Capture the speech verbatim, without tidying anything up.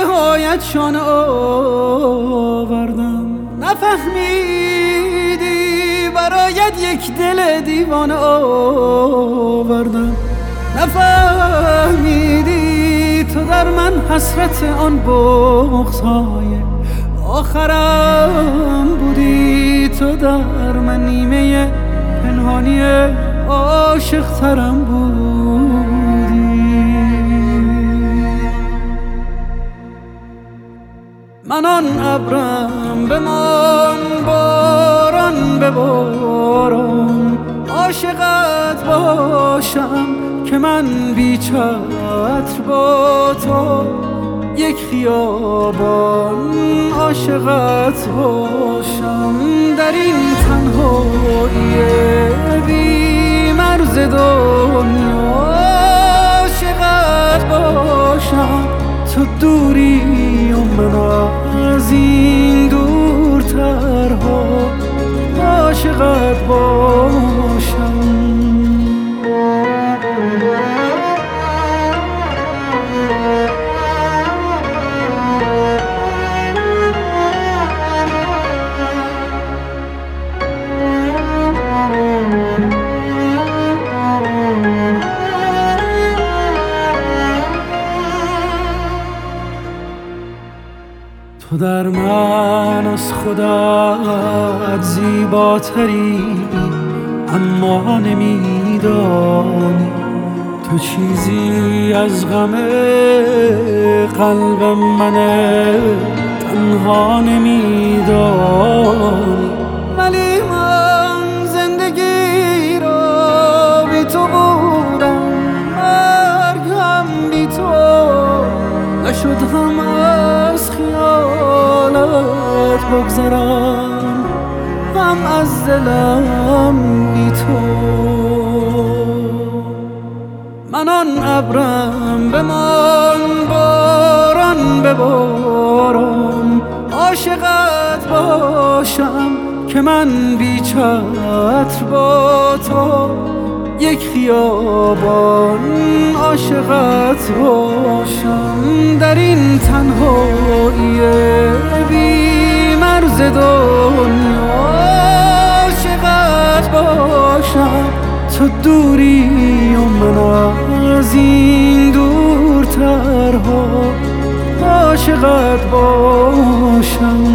نهایت شانه آوردم. نفهمیدی برایت یک دل دیوانه آوردم. نفهمیدی تو در من حسرت آن بغض‌های آخرم بودی. تو در من نیمه پنهانی عاشق ترم بودی. من آن ابرم بمان باران به باران، عاشقت باشم که من بی چتر با تو یک خیابان عاشقت باشم. در این تنهایی بی مرز دنیا عاشقت باشم. تو دوری و من از این دورترها عاشقت باشم. تو در من از خودت زیباتری، اما نمیدانی تو چیزی از غم قلب من تنها نمیدانی. ولی من زندگی را بی تو بودم، مرگم بی تو نشد. هم از خیالت بگذرم، هم از دلم بی تو. من آن ابرم بمان باران به باران، عاشقت باشم که من بی چتر با تو یک خیابان عاشقت باشم. در این تنهایی بی مرز دنیا عاشقت باشم. تو دوری و من از این دورترها عاشقت باشم.